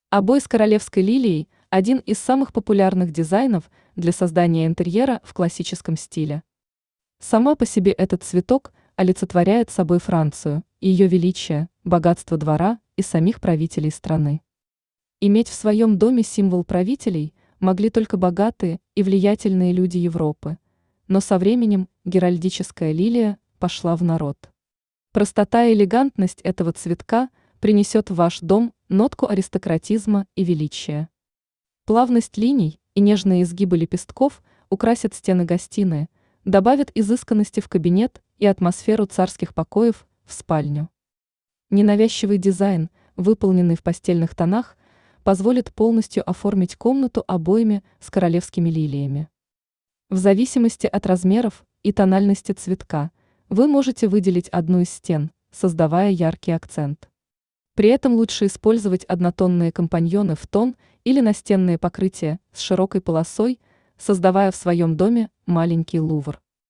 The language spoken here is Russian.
Обои с королевской лилией – один из самых популярных дизайнов для создания интерьера в классическом стиле. Сама по себе этот цветок олицетворяет собой Францию, ее величие, богатство двора и самих правителей страны. Иметь в своем доме символ правителей могли только богатые и влиятельные люди Европы, но со временем геральдическая лилия пошла в народ. Простота и элегантность этого цветка принесет в ваш дом нотку аристократизма и величия. Плавность линий и нежные изгибы лепестков украсят стены гостиной, добавят изысканности в кабинет и атмосферу царских покоев в спальню. Ненавязчивый дизайн, выполненный в пастельных тонах, позволит полностью оформить комнату обоями с королевскими лилиями. В зависимости от размеров и тональности цветка вы можете выделить одну из стен, создавая яркий акцент. При этом лучше использовать однотонные компаньоны в тон или настенные покрытия с широкой полосой, создавая в своем доме маленький лувр.